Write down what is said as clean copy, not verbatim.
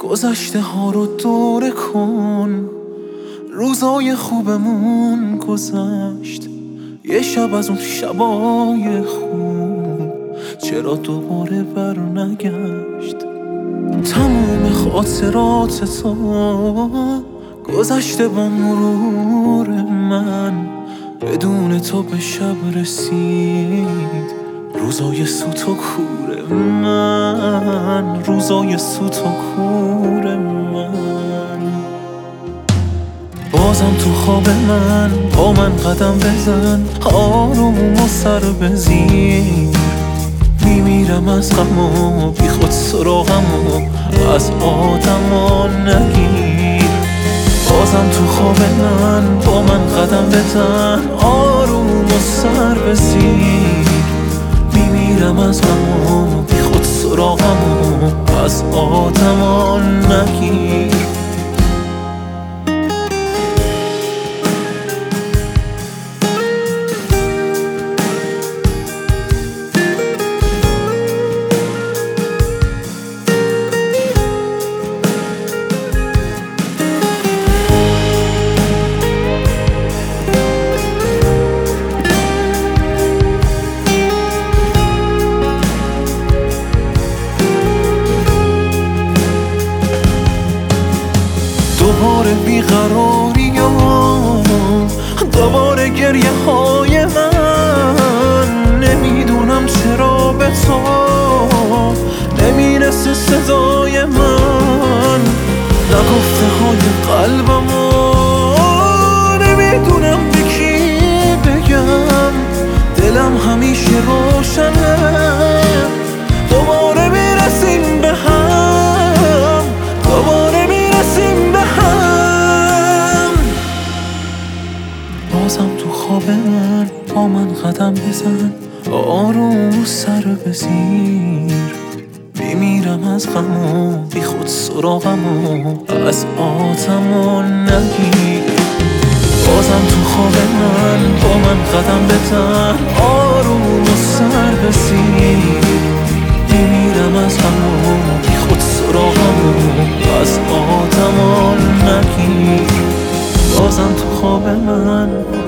گذشته ها رو دوره کن، روزای خوبمون گذشت. یه شب از اون شبای خوب چرا دوباره بر نگشت؟ تموم خاطرات تو گذشته با مرور من، بدون تو به شب رسید روزای سوت و کور من، روزای سوت و کور من. بازم تو خواب من با من قدم بزن، آروم و سر بزیر. میمیرم از غم و بی خود سراغم و از آدما نگیر. بازم تو خواب من با من قدم بزن، آروم و سر بزیر. میمیرم از غم و بی خود سراغم و از آدما نگیر. دوباره بیقراری و دوباره گریه های من. نمیدونم چرا به تو نمیرسه صدای من، نگفته های قلبم و نمیدونم به کی بگم. دلم همیشه روشنه، دوباره میرسیم به هم، دوباره میرسیم به هم. بازم تو خواب من با من قدم بزن، آروم سر بزیر. میمیرم از غم و بی خود سراغم و از آدما نگیر. بازم تو خواب من با من قدم بزن، آروم سر بزیر. میمیرم از غم و بی خود سراغم و از آدما نگیر. بازم تو خواب من